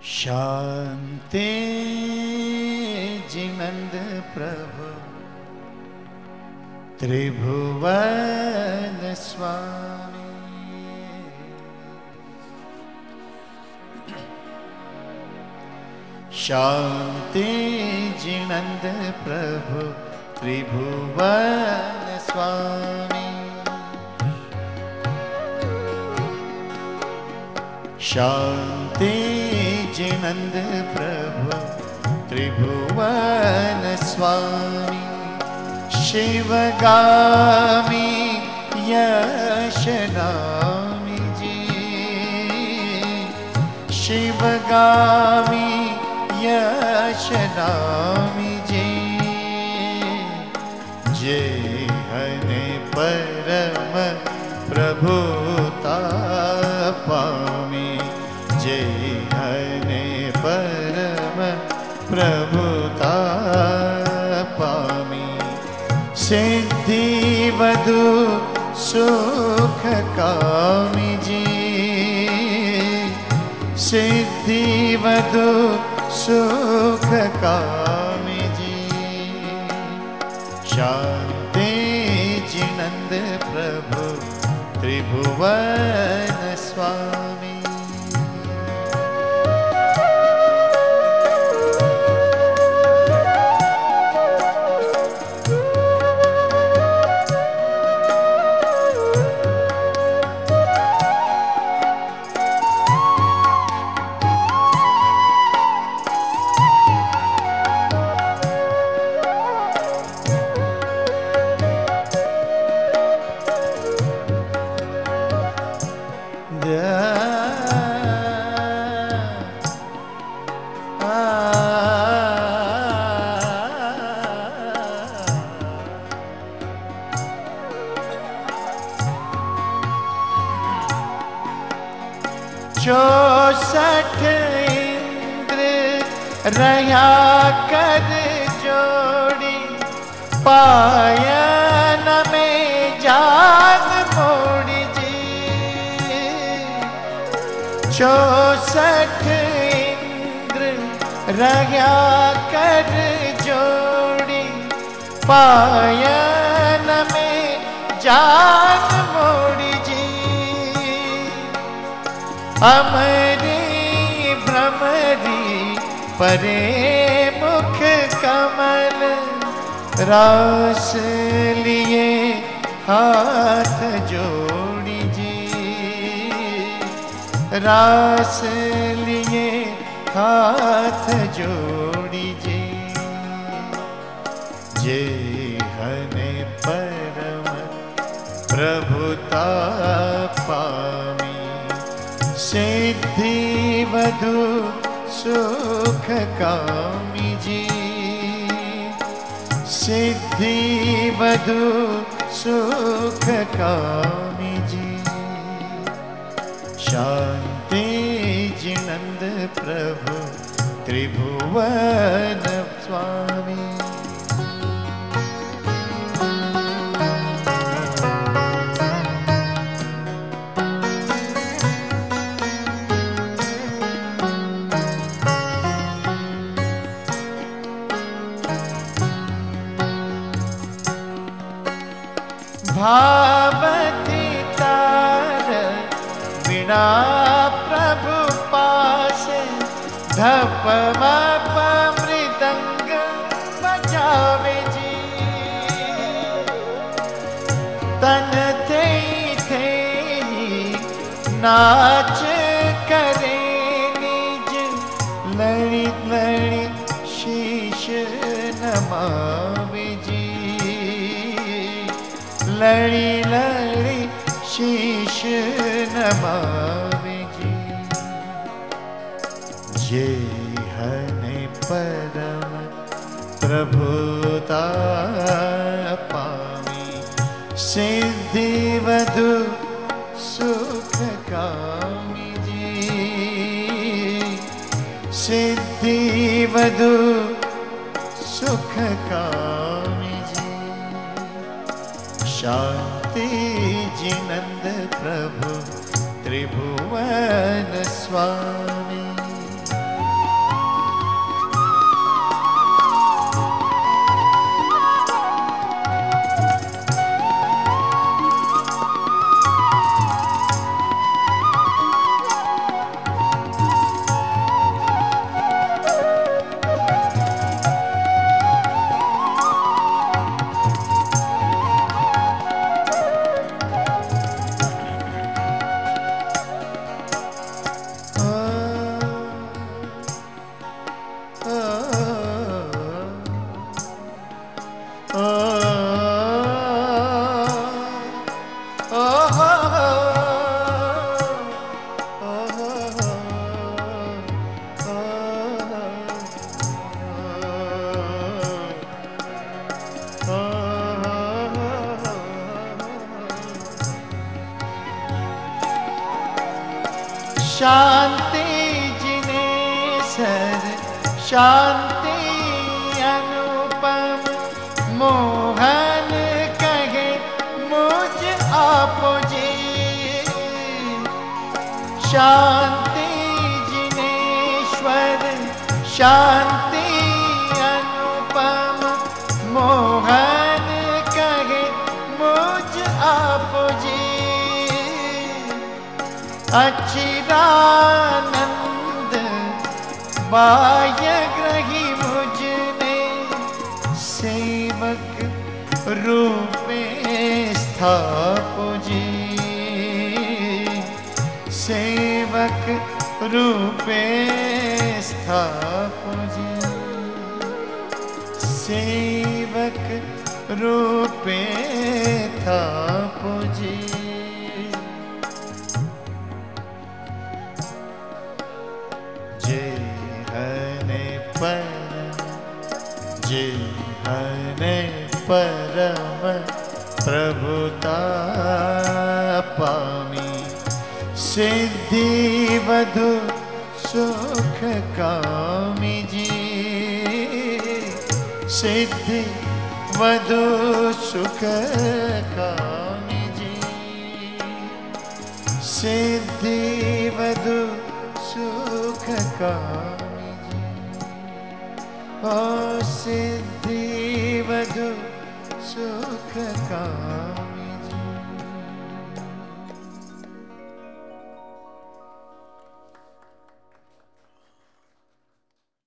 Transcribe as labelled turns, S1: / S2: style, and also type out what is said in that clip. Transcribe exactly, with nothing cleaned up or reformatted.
S1: शांति जिनंद प्रभु त्रिभुवन स्वामी। शांति जिनंद प्रभु त्रिभुवन स्वामी। शांति जिनंद प्रभु त्रिभुवन स्वामी। शिवगामी यश नामी जी। शिवगामी यश नामी जी। जय हने परम प्रभुता पामी। जय हने परम प्रभुता पामी। सिद्धि वधु सुख कामी जी। सिद्धि वधु सुख कामी जी। शांति जिनंद प्रभु त्रिभुवन स्वामी। चौसठ इंद्र रहा कर जोड़ी। पायन में जान मोड़ी जी। चौसठ इंद्र रहा कर जोड़ी। पायन में जान मोड़ी जी। अमरी भ्रमरी परे मुख कमल। रास लिए हाथ जोड़ी जी। रास लिए हाथ जोड़ी जी। जय हने परम प्रभुता पामी। सिद्धि वधु सुख कामी जी। सिद्धि वधु सुख कामी जी। शांति जिनंद प्रभु त्रिभुवन स्वामी। भावती तार बिना प्रभु पास। धप मप मृदंग बजावे जी। तन थे थे नाच करे निज। लड़ी लड़ी शीश नमावे जी। लड़ी लड़ी शीश नमावे जी। जय हने परम प्रभुता पामी। सिद्धि वधु सुख कामी जी। सिद्धि वधु सुख कामी जी। शांति जिनंद प्रभु त्रिभुवन स्वामी। शांति जिने सर शांति अनुपम मोहन कहे मुझ आप जी। शांति जिनेश्वर शांति अनुपम मोहन कहे मुझ आप जी। अचिरानंद बाह्य ग्रही मुझने सेवक रूपे स्थापो जी। सेवक रूपे स्थापो जी। सेवक रूपे स्थापो जी। जिन्हने परम प्रभुता पामी सिद्धि वधु सुख कामी जी। सिद्धि वधु सुख कामी जी। सिद्धि वधु सुख कामी जी। ओ सिद्धि वधु सुख कामी।